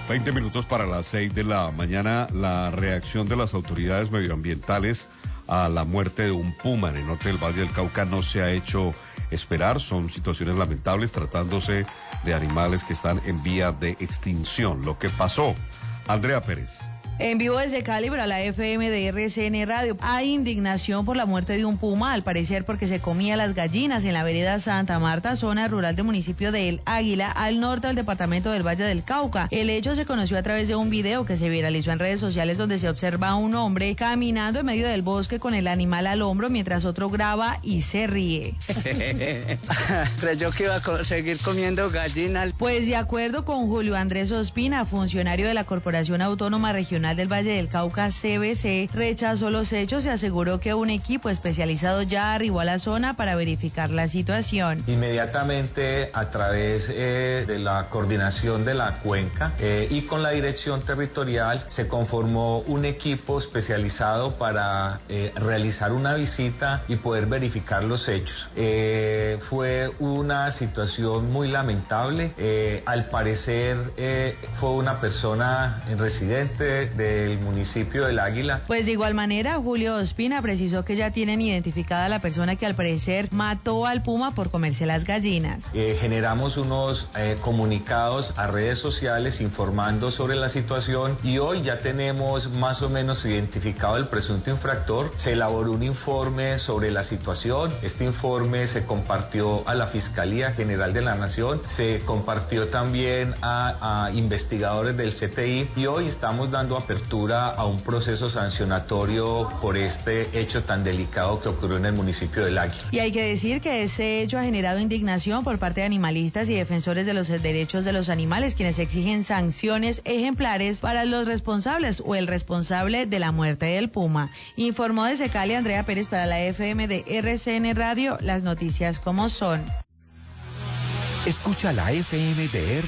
20 minutos para las 6 de la mañana. La reacción de las autoridades medioambientales a la muerte de un puma en el norte del Valle del Cauca no se ha hecho esperar. Son situaciones lamentables tratándose de animales que están en vía de extinción. Lo que pasó, Andrea Pérez. En vivo desde Cali para la FM de RCN Radio. Hay indignación por la muerte de un puma, al parecer porque se comía las gallinas en la vereda Santa Marta, zona rural del municipio de El Águila, al norte del departamento del Valle del Cauca. El hecho se conoció a través de un video que se viralizó en redes sociales donde se observa a un hombre caminando en medio del bosque con el animal al hombro mientras otro graba y se ríe. Creyó que iba a seguir comiendo gallinas. Pues de acuerdo con Julio Andrés Ospina, funcionario de la Corporación Autónoma Regional del Valle del Cauca, CVC, rechazó los hechos y aseguró que un equipo especializado ya arribó a la zona para verificar la situación. Inmediatamente, a través de la coordinación de la cuenca y con la dirección territorial, se conformó un equipo especializado para realizar una visita y poder verificar los hechos. Fue una situación muy lamentable. Al parecer fue una persona residente del municipio del Águila. Pues de igual manera, Julio Ospina precisó que ya tienen identificada a la persona que al parecer mató al puma por comerse las gallinas. Generamos unos comunicados a redes sociales informando sobre la situación y hoy ya tenemos más o menos identificado el presunto infractor. Se elaboró un informe sobre la situación. Este informe se compartió a la Fiscalía General de la Nación, se compartió también a investigadores del CTI y hoy estamos dando apertura a un proceso sancionatorio por este hecho tan delicado que ocurrió en el municipio del Águila. Y hay que decir que ese hecho ha generado indignación por parte de animalistas y defensores de los derechos de los animales, quienes exigen sanciones ejemplares para los responsables o el responsable de la muerte del puma. Informó desde Cali Andrea Pérez para la FM de RCN Radio, las noticias como son. Escucha la FM de